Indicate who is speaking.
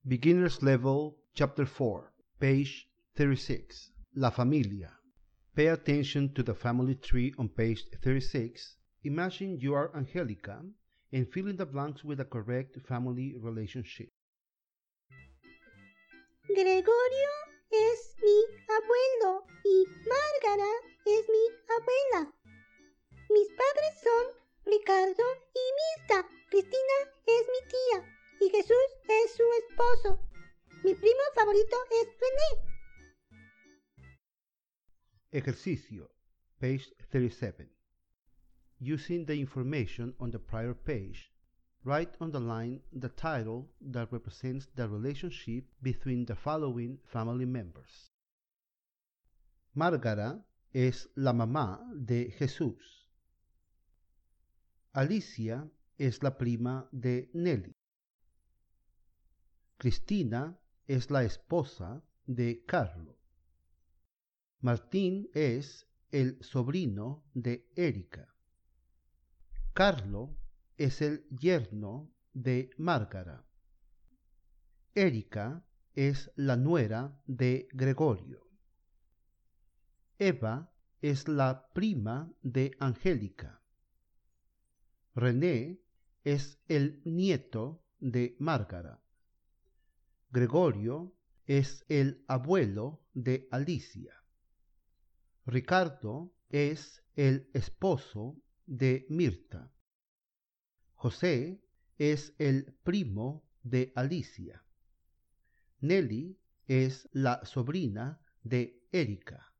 Speaker 1: Beginner's Level, Chapter 4, page 36. La familia. Pay attention to the family tree on page 36. Imagine you are Angelica and fill in the blanks with the correct family relationship.
Speaker 2: Gregorio es mi abuelo y Márgara es mi abuela. Mis padres son Ricardo y Mirta. Cristina es mi tía y Jesús es su esposo. Mi primo favorito es René.
Speaker 1: Ejercicio, page 37. Using the information on the prior page, write on the line the title that represents the relationship between the following family members. Márgara es la mamá de Jesús. Alicia es la prima de Nelly. Cristina es la esposa de Carlo. Martín es el sobrino de Erika. Carlo es el yerno de Márgara. Erika es la nuera de Gregorio. Eva es la prima de Angélica. René es el nieto de Márgara. Gregorio es el abuelo de Alicia. Ricardo es el esposo de Mirta. José es el primo de Alicia. Nelly es la sobrina de Erika.